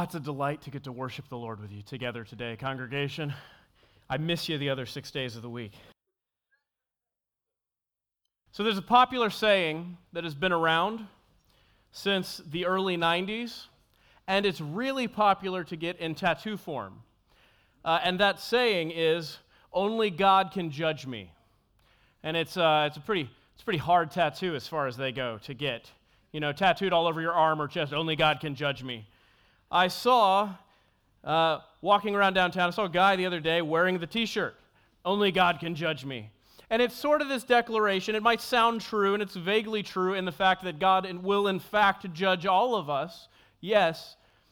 it's a delight to get to worship the Lord with you together today, congregation. I miss you the other 6 days of the week. So there's a popular saying that has been around since the early 90s, and it's really popular to get in tattoo form. And that saying is, "Only God can judge me." And it's a pretty hard tattoo as far as they go to get. You know, tattooed all over your arm or chest, "Only God can judge me." I saw, walking around downtown, I saw a guy the other day wearing the t-shirt, "Only God can judge me." And it's sort of this declaration. It might sound true, and it's vaguely true in the fact that God will in fact judge all of us, yes.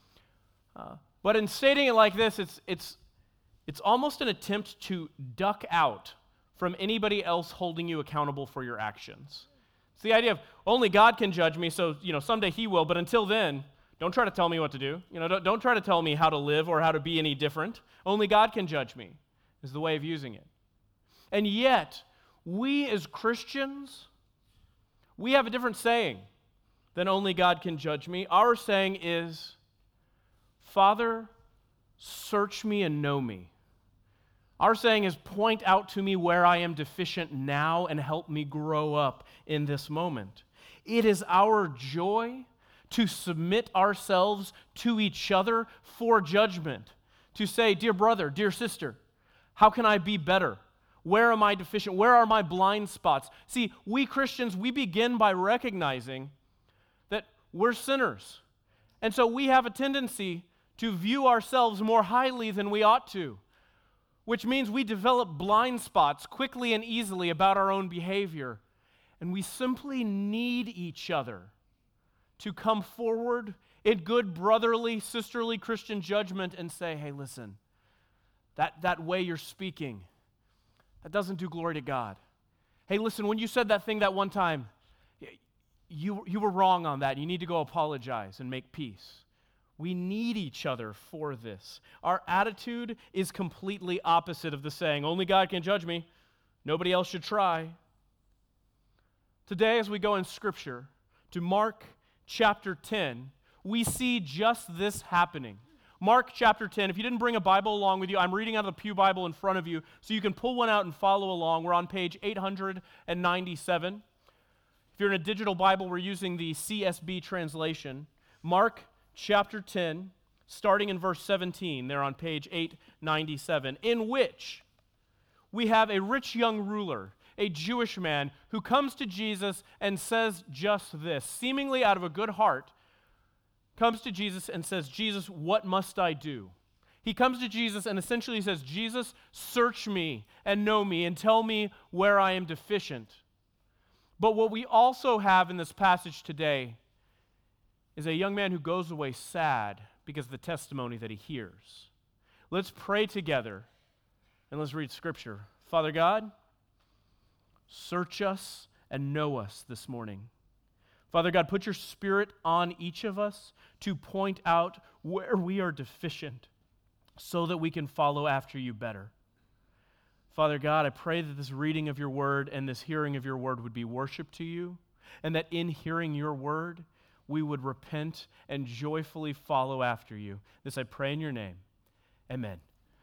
But in stating it like this, it's almost an attempt to duck out from anybody else holding you accountable for your actions. It's the idea of, only God can judge me, so someday He will, but until then, don't try to tell me what to do. Don't try to tell me how to live or how to be any different. Only God can judge me, is the way of using it. And yet, we as Christians, we have a different saying than "only God can judge me." Our saying is, "Father, search me and know me." Our saying is, "Point out to me where I am deficient now and help me grow up in this moment." It is our joy to submit ourselves to each other for judgment, to say, "Dear brother, dear sister, how can I be better? Where am I deficient? Where are my blind spots?" See, we Christians, we begin by recognizing that we're sinners. And so we have a tendency to view ourselves more highly than we ought to, which means we develop blind spots quickly and easily about our own behavior. And we simply need each other to come forward in good brotherly, sisterly Christian judgment and say, "Hey, listen, that way you're speaking, that doesn't do glory to God. Hey, listen, when you said that thing that one time, you were wrong on that. You need to go apologize and make peace." We need each other for this. Our attitude is completely opposite of the saying, "Only God can judge me. Nobody else should try." Today, as we go in Scripture to Mark chapter 10, we see just this happening. Mark chapter 10, if you didn't bring a Bible along with you, I'm reading out of the Pew Bible in front of you, so you can pull one out and follow along. We're on page 897. If you're in a digital Bible, we're using the CSB translation. Mark chapter 10, starting in verse 17, there on page 897, in which we have a rich young ruler, a Jewish man, who comes to Jesus and says just this, seemingly out of a good heart, comes to Jesus and says, "Jesus, what must I do?" He comes to Jesus and essentially says, "Jesus, search me and know me and tell me where I am deficient." But what we also have in this passage today is a young man who goes away sad because of the testimony that he hears. Let's pray together and let's read Scripture. Father God, search us and know us this morning. Father God, put your Spirit on each of us to point out where we are deficient so that we can follow after you better. Father God, I pray that this reading of your word and this hearing of your word would be worship to you, and that in hearing your word, we would repent and joyfully follow after you. This I pray in your name. Amen.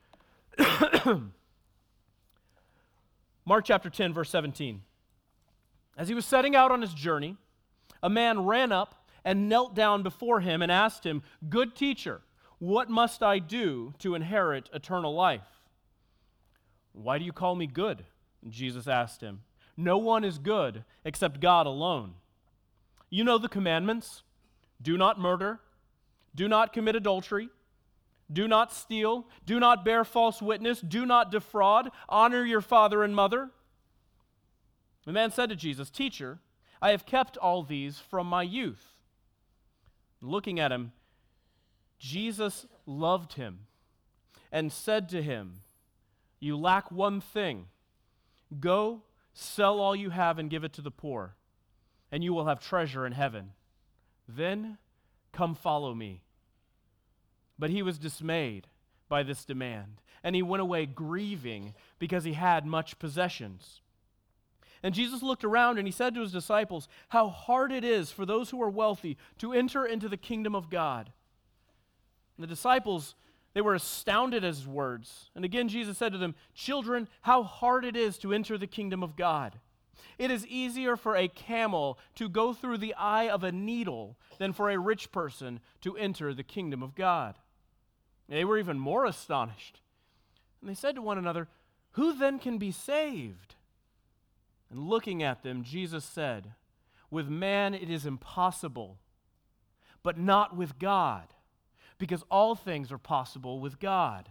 Mark chapter 10, verse 17. As he was setting out on his journey, a man ran up and knelt down before him and asked him, "Good teacher, what must I do to inherit eternal life?" "Why do you call me good?" Jesus asked him. "No one is good except God alone. You know the commandments: do not murder, do not commit adultery, do not steal, do not bear false witness, do not defraud, honor your father and mother." The man said to Jesus, "Teacher, I have kept all these from my youth." Looking at him, Jesus loved him and said to him, "You lack one thing. Go, sell all you have and give it to the poor, and you will have treasure in heaven. Then come follow me." But he was dismayed by this demand, and he went away grieving because he had much possessions. And Jesus looked around and he said to his disciples, "How hard it is for those who are wealthy to enter into the kingdom of God." And the disciples, they were astounded at his words. And again, Jesus said to them, "Children, how hard it is to enter the kingdom of God. It is easier for a camel to go through the eye of a needle than for a rich person to enter the kingdom of God." And they were even more astonished. And they said to one another, "Who then can be saved?" And looking at them, Jesus said, "With man it is impossible, but not with God, because all things are possible with God."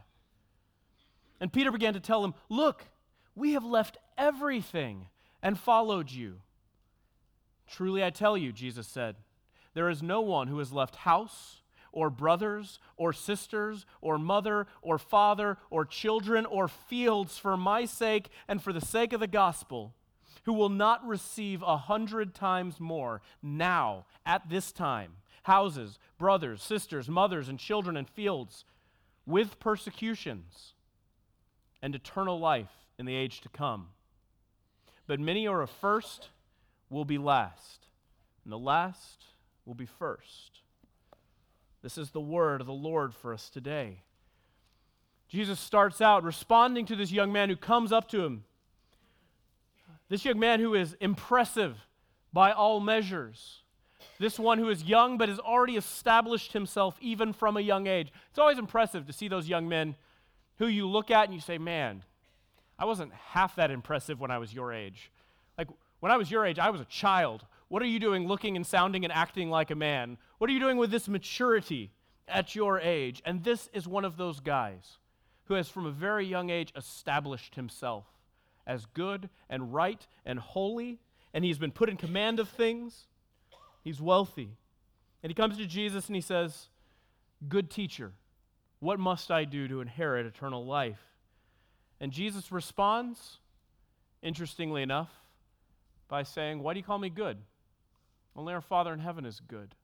And Peter began to tell him, "Look, we have left everything and followed you." "Truly I tell you," Jesus said, "there is no one who has left house or brothers or sisters or mother or father or children or fields for my sake and for the sake of the gospel, who will not receive 100 times more now at this time, houses, brothers, sisters, mothers, and children and fields, with persecutions, and eternal life in the age to come. But many who are first will be last, and the last will be first." This is the word of the Lord for us today. Jesus starts out responding to this young man who comes up to him. This young man who is impressive by all measures. This one who is young but has already established himself even from a young age. It's always impressive to see those young men who you look at and you say, "Man, I wasn't half that impressive when I was your age. Like, when I was your age, I was a child. What are you doing looking and sounding and acting like a man? What are you doing with this maturity at your age?" And this is one of those guys who has from a very young age established himself as good and right and holy, and he's been put in command of things. He's wealthy. And he comes to Jesus and he says, "Good teacher, what must I do to inherit eternal life?" And Jesus responds, interestingly enough, by saying, "Why do you call me good? Only our Father in heaven is good."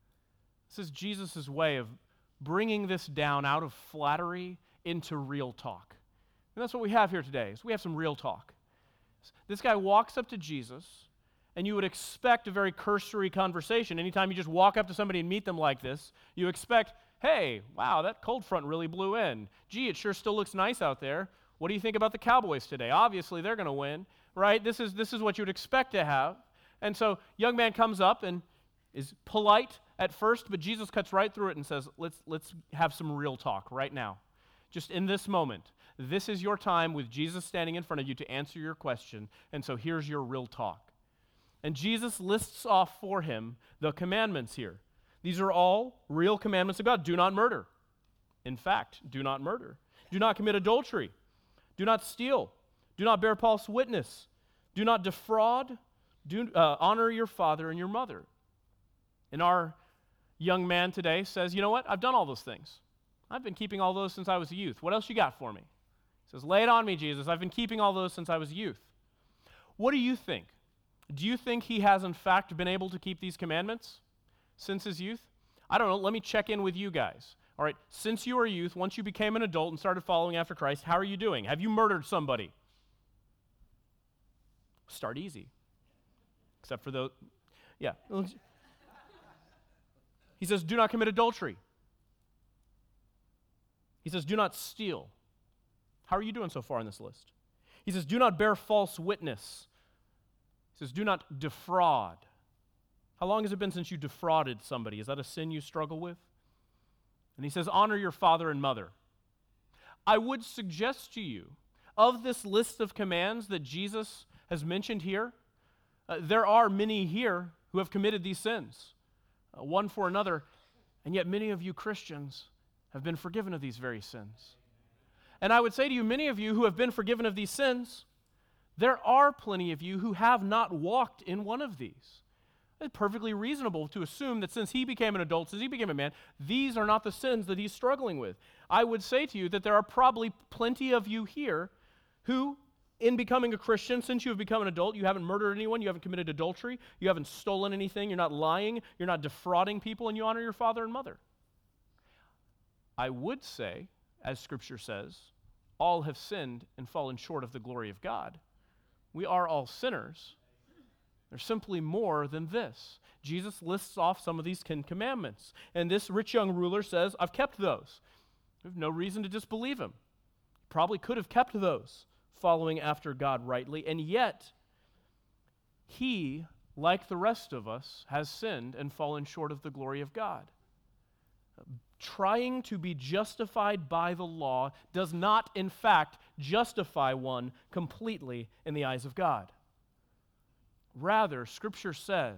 This is Jesus' way of bringing this down out of flattery into real talk. And that's what we have here today, is we have some real talk. This guy walks up to Jesus, and you would expect a very cursory conversation. Anytime you just walk up to somebody and meet them like this, you expect, "Hey, wow, that cold front really blew in. Gee, it sure still looks nice out there. What do you think about the Cowboys today? Obviously, they're going to win," right? This is what you would expect to have. And so young man comes up and is polite at first, but Jesus cuts right through it and says, let's have some real talk right now. Just in this moment. This is your time with Jesus standing in front of you to answer your question, and so here's your real talk. And Jesus lists off for him the commandments here. These are all real commandments of God. Do not murder. In fact, do not murder. Do not commit adultery. Do not steal. Do not bear false witness. Do not defraud. Honor your father and your mother. And our young man today says, "You know what? I've done all those things. I've been keeping all those since I was a youth. What else you got for me?" He says, "Lay it on me, Jesus. I've been keeping all those since I was a youth." What do you think? Do you think he has in fact been able to keep these commandments since his youth? I don't know. Let me check in with you guys. All right, since you were a youth, once you became an adult and started following after Christ, how are you doing? Have you murdered somebody? Start easy. Except for those, yeah. He says, "Do not commit adultery." He says, "Do not steal." How are you doing so far on this list? He says, "Do not bear false witness." He says, "Do not defraud." How long has it been since you defrauded somebody? Is that a sin you struggle with? And he says, "Honor your father and mother." I would suggest to you, of this list of commands that Jesus has mentioned here, there are many here who have committed these sins, one for another, and yet many of you Christians have been forgiven of these very sins. And I would say to you, many of you who have been forgiven of these sins, there are plenty of you who have not walked in one of these. It's perfectly reasonable to assume that since he became an adult, since he became a man, these are not the sins that he's struggling with. I would say to you that there are probably plenty of you here who, in becoming a Christian, since you have become an adult, you haven't murdered anyone, you haven't committed adultery, you haven't stolen anything, you're not lying, you're not defrauding people, and you honor your father and mother. I would say, as Scripture says, all have sinned and fallen short of the glory of God. We are all sinners. There's simply more than this. Jesus lists off some of these 10 commandments, and this rich young ruler says, I've kept those. We have no reason to disbelieve him. He probably could have kept those, following after God rightly, and yet he, like the rest of us, has sinned and fallen short of the glory of God. Trying to be justified by the law does not, in fact, justify one completely in the eyes of God. Rather, Scripture says,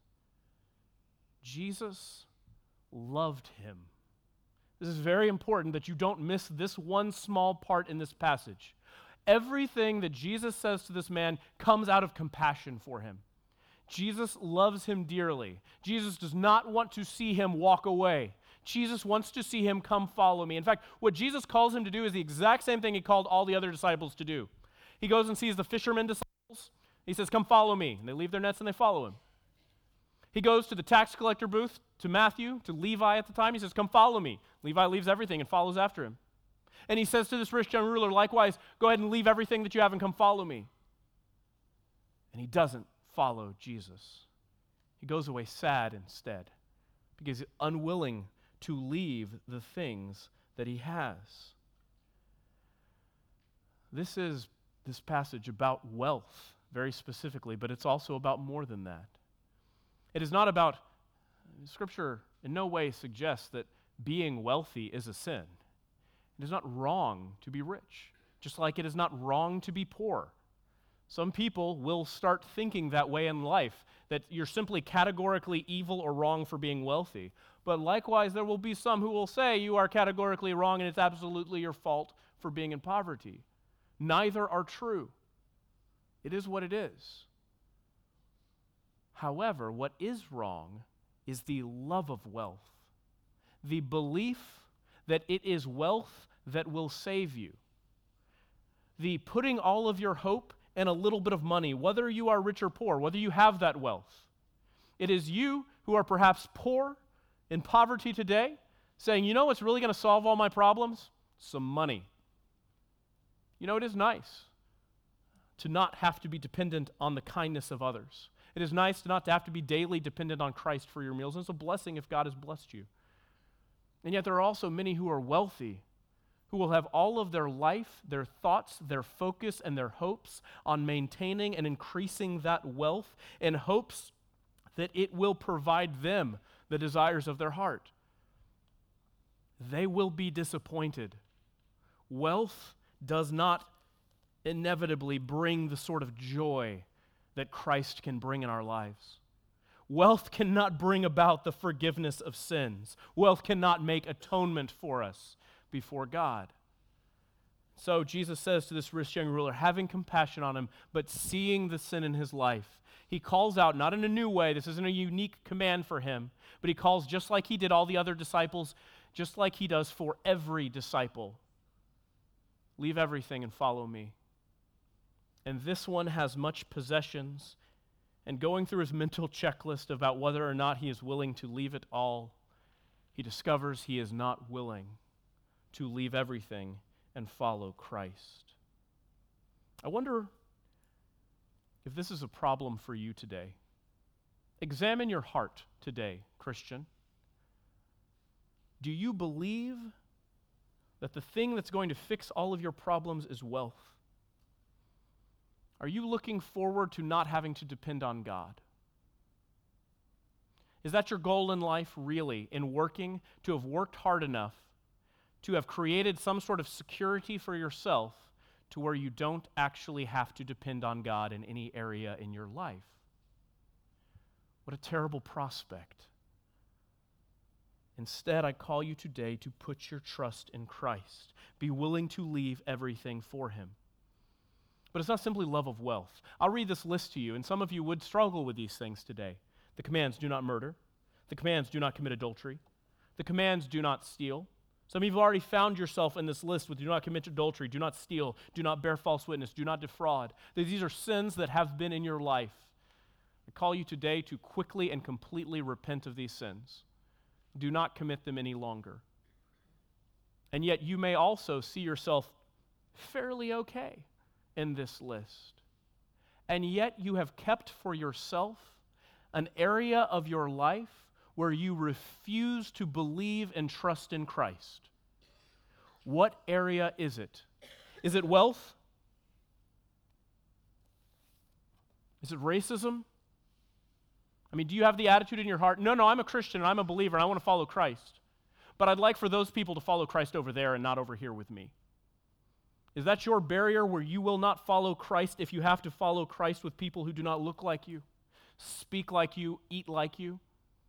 Jesus loved him. This is very important that you don't miss this one small part in this passage. Everything that Jesus says to this man comes out of compassion for him. Jesus loves him dearly. Jesus does not want to see him walk away. Jesus wants to see him come follow me. In fact, what Jesus calls him to do is the exact same thing he called all the other disciples to do. He goes and sees the fishermen disciples. He says, come follow me. And they leave their nets and they follow him. He goes to the tax collector booth, to Matthew, to Levi at the time. He says, come follow me. Levi leaves everything and follows after him. And he says to this rich young ruler, likewise, go ahead and leave everything that you have and come follow me. And he doesn't follow Jesus. He goes away sad instead because he's unwilling to leave the things that he has. This is this passage about wealth, very specifically, but it's also about more than that. It is not about, Scripture in no way suggests that being wealthy is a sin. It is not wrong to be rich, just like it is not wrong to be poor. Some people will start thinking that way in life, that you're simply categorically evil or wrong for being wealthy. But likewise, there will be some who will say you are categorically wrong and it's absolutely your fault for being in poverty. Neither are true. It is what it is. However, what is wrong is the love of wealth, the belief that it is wealth that will save you, the putting all of your hope in a little bit of money, whether you are rich or poor, whether you have that wealth. It is you who are perhaps poor, in poverty today, saying, you know what's really going to solve all my problems? Some money. You know, it is nice to not have to be dependent on the kindness of others. It is nice not to have to be daily dependent on Christ for your meals. And it's a blessing if God has blessed you. And yet there are also many who are wealthy, who will have all of their life, their thoughts, their focus, and their hopes on maintaining and increasing that wealth in hopes that it will provide them the desires of their heart. They will be disappointed. Wealth does not inevitably bring the sort of joy that Christ can bring in our lives. Wealth cannot bring about the forgiveness of sins. Wealth cannot make atonement for us before God. So Jesus says to this rich young ruler, having compassion on him, but seeing the sin in his life, he calls out, not in a new way, this isn't a unique command for him, but he calls just like he did all the other disciples, just like he does for every disciple. Leave everything and follow me. And this one has much possessions, and going through his mental checklist about whether or not he is willing to leave it all, he discovers he is not willing to leave everything and follow Christ. I wonder if this is a problem for you today. Examine your heart today, Christian. Do you believe that the thing that's going to fix all of your problems is wealth? Are you looking forward to not having to depend on God? Is that your goal in life, really, in working, to have worked hard enough to have created some sort of security for yourself to where you don't actually have to depend on God in any area in your life? What a terrible prospect. Instead, I call you today to put your trust in Christ. Be willing to leave everything for him. But it's not simply love of wealth. I'll read this list to you, and some of you would struggle with these things today. The commands, do not murder. The commands, do not commit adultery. The commands, do not steal. Some of you have already found yourself in this list with do not commit adultery, do not steal, do not bear false witness, do not defraud. These are sins that have been in your life. I call you today to quickly and completely repent of these sins. Do not commit them any longer. And yet you may also see yourself fairly okay in this list. and yet you have kept for yourself an area of your life where you refuse to believe and trust in Christ. What area is it? Is it wealth? Is it racism? I mean, do you have the attitude in your heart, no, I'm a Christian and I'm a believer and I want to follow Christ, but I'd like for those people to follow Christ over there and not over here with me? Is that your barrier where you will not follow Christ if you have to follow Christ with people who do not look like you, speak like you, eat like you?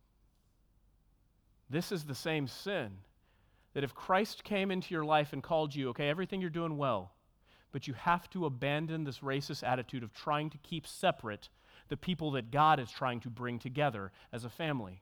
This is the same sin. That if Christ came into your life and called you, okay, everything you're doing well, but you have to abandon this racist attitude of trying to keep separate the people that God is trying to bring together as a family.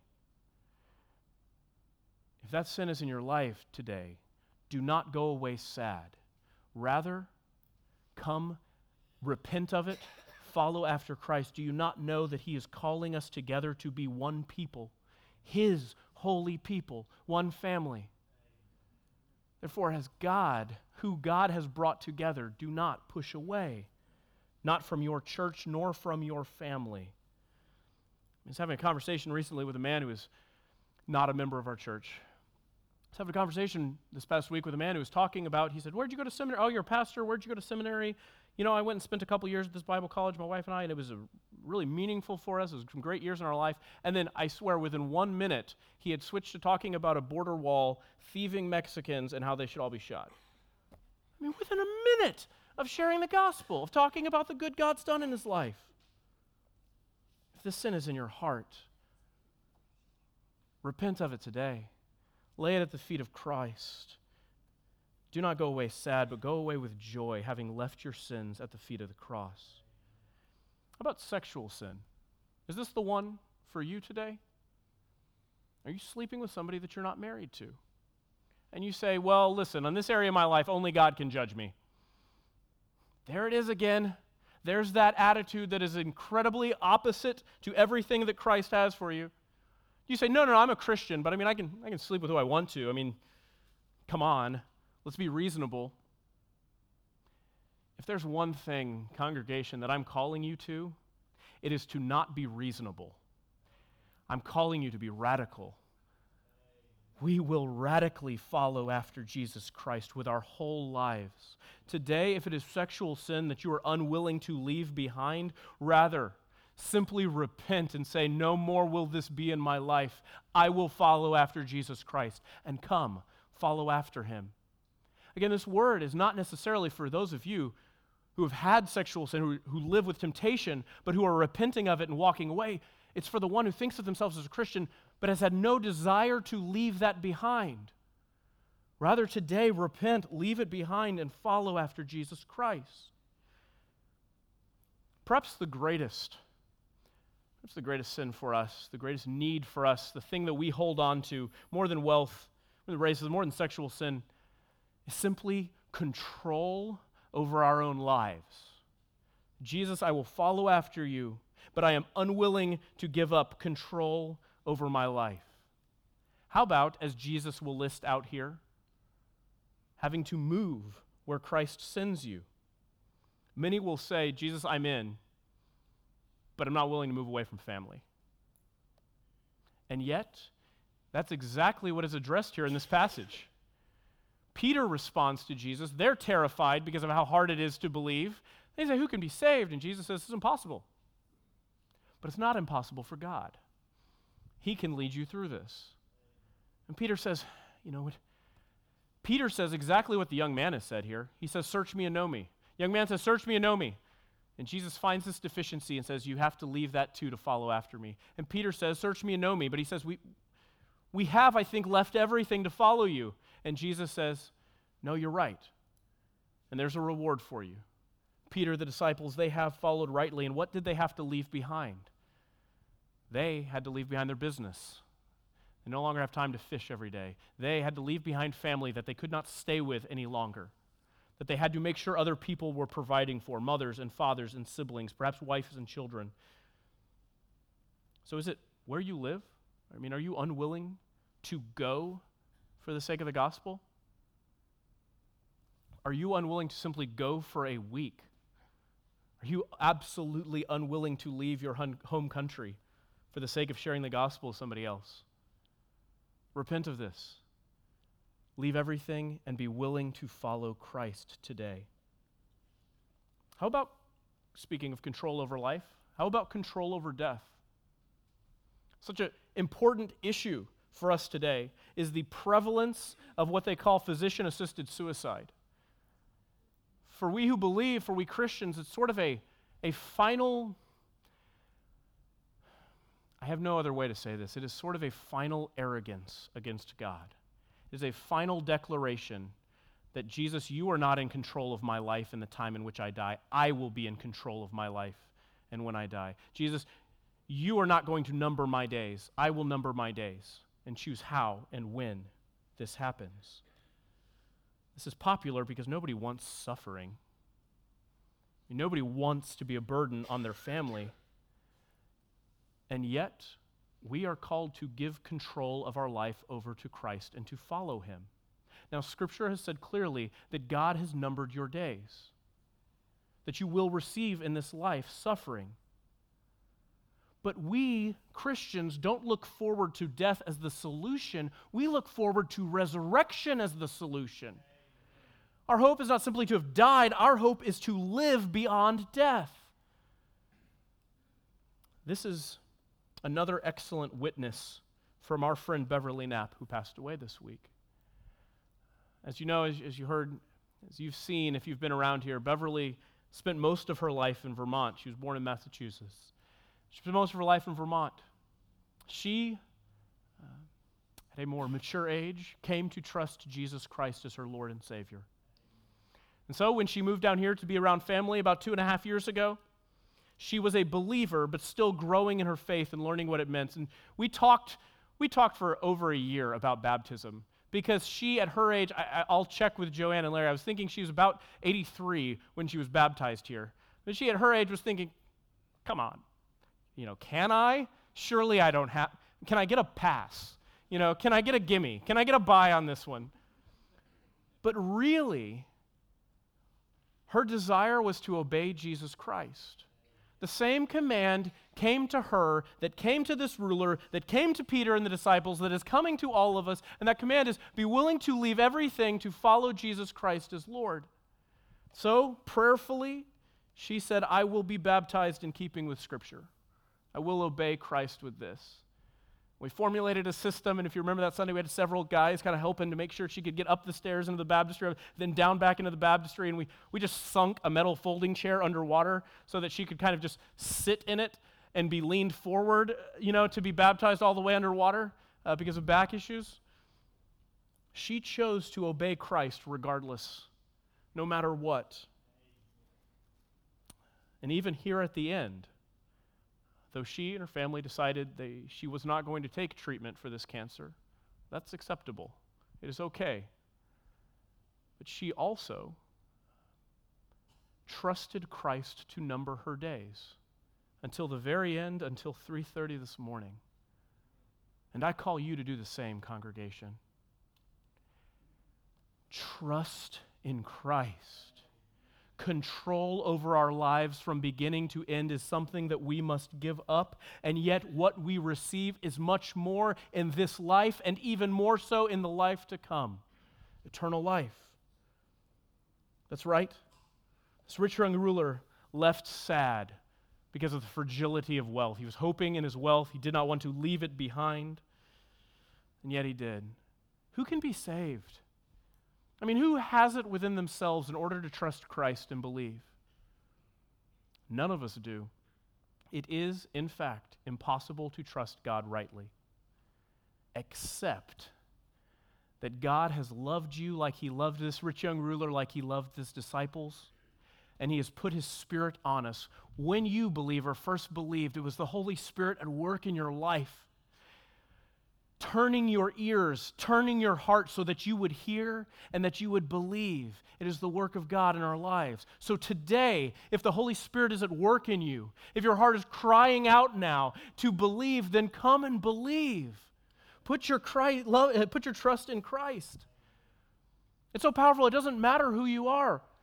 If that sin is in your life today, do not go away sad. Rather, come, repent of it, follow after Christ. Do you not know that He is calling us together to be one people, His holy people, one family? Therefore, as God, who God has brought together, do not push away, not from your church nor from your family. I was having a conversation recently with a man who is not a member of our church. I was having a conversation this past week with a man who was talking about, he said, where'd you go to seminary? Oh, you're a pastor. Where'd you go to seminary? You know, I went and spent a couple years at this Bible college, my wife and I, and it was really meaningful for us. It was some great years in our life. And then I swear within 1 minute, he had switched to talking about a border wall, thieving Mexicans, and how they should all be shot. I mean, within a minute of sharing the gospel, of talking about the good God's done in his life. If this sin is in your heart, repent of it today. Lay it at the feet of Christ. Do not go away sad, but go away with joy, having left your sins at the feet of the cross. How about sexual sin? Is this the one for you today? Are you sleeping with somebody that you're not married to? And you say, well, listen, on this area of my life, only God can judge me. There it is again. There's that attitude that is incredibly opposite to everything that Christ has for you. You say, no, I'm a Christian, but I mean, I can sleep with who I want to. I mean, come on. Let's be reasonable. If there's one thing, congregation, that I'm calling you to, it is to not be reasonable. I'm calling you to be radical. We will radically follow after Jesus Christ with our whole lives. Today, if it is sexual sin that you are unwilling to leave behind, rather, simply repent and say, no more will this be in my life. I will follow after Jesus Christ. And come, follow after Him. Again, this word is not necessarily for those of you who have had sexual sin, who live with temptation, but who are repenting of it and walking away. It's for the one who thinks of themselves as a Christian, but has had no desire to leave that behind. Rather, today, repent, leave it behind, and follow after Jesus Christ. Perhaps the greatest sin for us, the greatest need for us, the thing that we hold on to more than wealth, more than racism, more than sexual sin, is simply control over our own lives. Jesus, I will follow after you, but I am unwilling to give up control over my life. How about, as Jesus will list out here, having to move where Christ sends you? Many will say, Jesus, I'm in, but I'm not willing to move away from family. And yet, that's exactly what is addressed here in this passage. Peter responds to Jesus. They're terrified because of how hard it is to believe. They say, who can be saved? And Jesus says, it's impossible. But it's not impossible for God. He can lead you through this. And Peter says, Peter says exactly what the young man has said here. He says, search me and know me. Young man says, search me and know me. And Jesus finds this deficiency and says, you have to leave that too to follow after me. And Peter says, search me and know me. But he says, we have, I think, left everything to follow you. And Jesus says, no, you're right. And there's a reward for you. Peter, the disciples, they have followed rightly. And what did they have to leave behind? They had to leave behind their business. They no longer have time to fish every day. They had to leave behind family that they could not stay with any longer. That they had to make sure other people were providing for, mothers and fathers and siblings, perhaps wives and children. So is it where you live? I mean, are you unwilling to go for the sake of the gospel? Are you unwilling to simply go for a week? Are you absolutely unwilling to leave your home country for the sake of sharing the gospel with somebody else? Repent of this. Leave everything and be willing to follow Christ today. How about, speaking of control over life, how about control over death? Such an important issue for us today is the prevalence of what they call physician-assisted suicide. For we who believe, for we Christians, it's sort of a final, I have no other way to say this, it is sort of a final arrogance against God. It is a final declaration that, Jesus, you are not in control of my life in the time in which I die. I will be in control of my life and when I die. Jesus, you are not going to number my days. I will number my days and choose how and when this happens. This is popular because nobody wants suffering. Nobody wants to be a burden on their family. And yet, we are called to give control of our life over to Christ and to follow him. Now, Scripture has said clearly that God has numbered your days, that you will receive in this life suffering. But we, Christians, don't look forward to death as the solution. We look forward to resurrection as the solution. Our hope is not simply to have died. Our hope is to live beyond death. This is another excellent witness from our friend Beverly Knapp, who passed away this week. As you know, as you heard, as you've seen, if you've been around here, Beverly spent most of her life in Vermont. She was born in Massachusetts. She spent most of her life in Vermont. She, at a more mature age, came to trust Jesus Christ as her Lord and Savior. And so when she moved down here to be around family about 2.5 years ago, she was a believer, but still growing in her faith and learning what it meant. And we talked for over a year about baptism, because she, at her age, I'll check with Joanne and Larry, I was thinking she was about 83 when she was baptized here. But she, at her age, was thinking, come on, can I? Surely I don't have, can I get a pass? Can I get a gimme? Can I get a buy on this one? But really, her desire was to obey Jesus Christ. The same command came to her, that came to this ruler, that came to Peter and the disciples, that is coming to all of us, and that command is, be willing to leave everything to follow Jesus Christ as Lord. So, prayerfully, she said, I will be baptized in keeping with Scripture. I will obey Christ with this. We formulated a system, and if you remember that Sunday, we had several guys kind of helping to make sure she could get up the stairs into the baptistry, then down back into the baptistry, and we just sunk a metal folding chair underwater so that she could kind of just sit in it and be leaned forward, to be baptized all the way underwater because of back issues. She chose to obey Christ regardless, no matter what. And even here at the end, though she and her family decided she was not going to take treatment for this cancer, that's acceptable. It is okay. But she also trusted Christ to number her days until the very end, until 3:30 this morning. And I call you to do the same, congregation. Trust in Christ. Control over our lives from beginning to end is something that we must give up, and yet what we receive is much more in this life and even more so in the life to come. Eternal life. That's right. This rich young ruler left sad because of the fragility of wealth. He was hoping in his wealth. He did not want to leave it behind, and yet he did. Who can be saved? Who has it within themselves in order to trust Christ and believe? None of us do. It is, in fact, impossible to trust God rightly, except that God has loved you like he loved this rich young ruler, like he loved his disciples, and he has put his Spirit on us. When you, believer, first believed, it was the Holy Spirit at work in your life, turning your ears, turning your heart so that you would hear and that you would believe. It is the work of God in our lives. So today, if the Holy Spirit is at work in you, if your heart is crying out now to believe, then come and believe. Put your trust in Christ. It's so powerful, it doesn't matter who you are.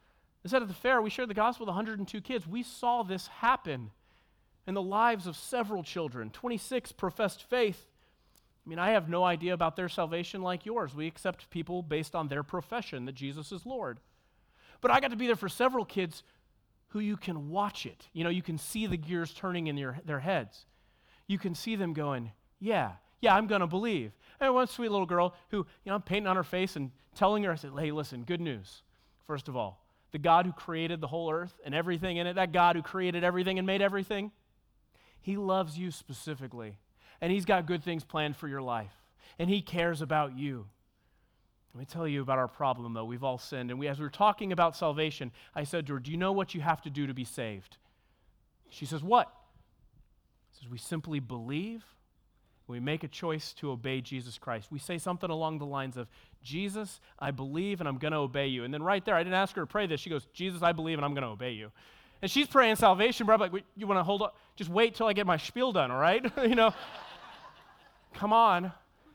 I said at the fair, we shared the gospel with 102 kids. We saw this happen in the lives of several children. 26 professed faith. I mean, I have no idea about their salvation like yours. We accept people based on their profession that Jesus is Lord. But I got to be there for several kids who you can watch it. You know, you can see the gears turning in their heads. You can see them going, yeah, I'm going to believe. And one sweet little girl who, I'm painting on her face and telling her, I said, hey, listen, good news. First of all, the God who created the whole earth and everything in it, that God who created everything and made everything, he loves you specifically. And he's got good things planned for your life. And he cares about you. Let me tell you about our problem, though. We've all sinned. And as we were talking about salvation, I said to her, do you know what you have to do to be saved? She says, what? She says, we simply believe. We make a choice to obey Jesus Christ. We say something along the lines of, Jesus, I believe and I'm going to obey you. And then right there, I didn't ask her to pray this. She goes, Jesus, I believe and I'm going to obey you. And she's praying salvation, but I'm like, you want to hold up? Just wait till I get my spiel done, all right? Come on.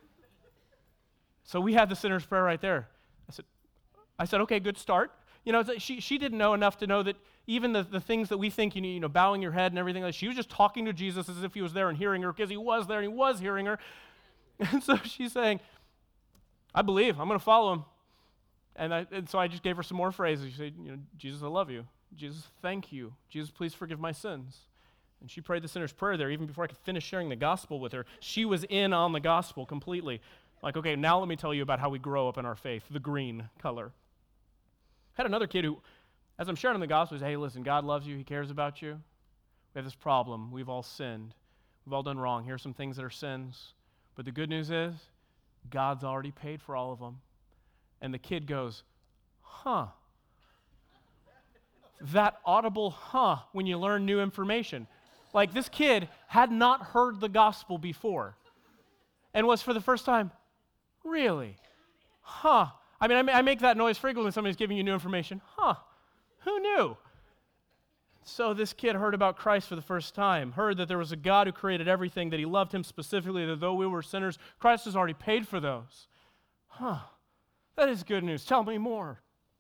So we had the sinner's prayer right there. I said, okay, good start. She didn't know enough to know that even the things that we think, bowing your head and everything, she was just talking to Jesus as if he was there and hearing her, because he was there and he was hearing her. And so she's saying, I believe, I'm going to follow him. And so I just gave her some more phrases. She said, Jesus, I love you. Jesus, thank you. Jesus, please forgive my sins. And she prayed the sinner's prayer there even before I could finish sharing the gospel with her. She was in on the gospel completely. Like, okay, now let me tell you about how we grow up in our faith, the green color. I had another kid who, as I'm sharing the gospel, said, hey, listen, God loves you. He cares about you. We have this problem. We've all sinned. We've all done wrong. Here are some things that are sins. But the good news is, God's already paid for all of them. And the kid goes, huh. That audible huh when you learn new information. Like, this kid had not heard the gospel before and was for the first time, really? Huh. I mean, I make that noise frequently when somebody's giving you new information. Huh. Who knew? So this kid heard about Christ for the first time, heard that there was a God who created everything, that he loved him specifically, that though we were sinners, Christ has already paid for those. Huh. That is good news. Tell me more.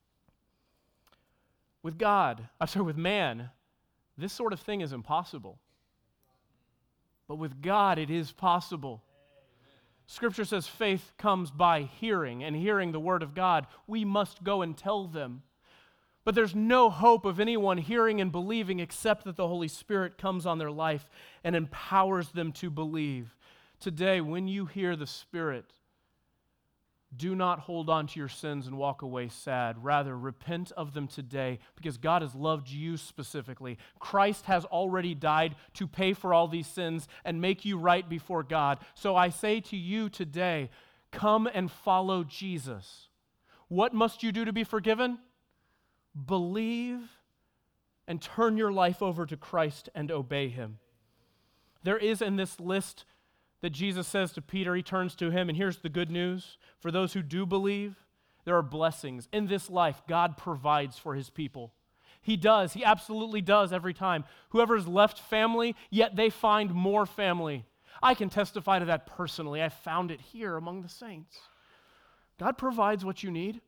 With man, this sort of thing is impossible. But with God, it is possible. Scripture says faith comes by hearing, and hearing the word of God. We must go and tell them. But there's no hope of anyone hearing and believing except that the Holy Spirit comes on their life and empowers them to believe. Today, when you hear the Spirit, do not hold on to your sins and walk away sad. Rather, repent of them today, because God has loved you specifically. Christ has already died to pay for all these sins and make you right before God. So I say to you today, come and follow Jesus. What must you do to be forgiven? Believe and turn your life over to Christ and obey him. There is in this list that Jesus says to Peter, he turns to him, and here's the good news. For those who do believe, there are blessings. In this life, God provides for his people. He does. He absolutely does every time. Whoever has left family, yet they find more family. I can testify to that personally. I found it here among the saints. God provides what you need,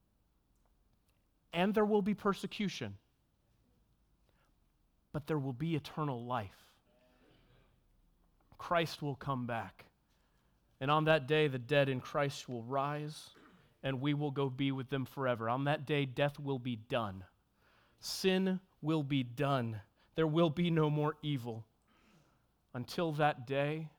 and there will be persecution, but there will be eternal life. Christ will come back. And on that day, the dead in Christ will rise, and we will go be with them forever. On that day, death will be done. Sin will be done. There will be no more evil. Until that day,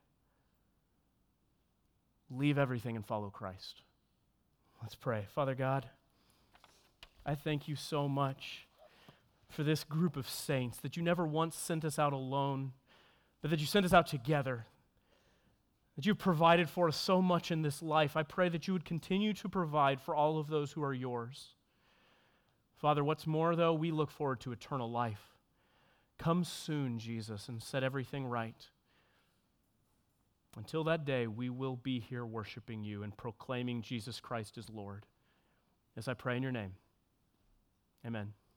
leave everything and follow Christ. Let's pray. Father God, I thank you so much for this group of saints, that you never once sent us out alone, but that you sent us out together, that you've provided for us so much in this life. I pray that you would continue to provide for all of those who are yours. Father, what's more, though, we look forward to eternal life. Come soon, Jesus, and set everything right. Until that day, we will be here worshiping you and proclaiming Jesus Christ as Lord. As I pray in your name, amen.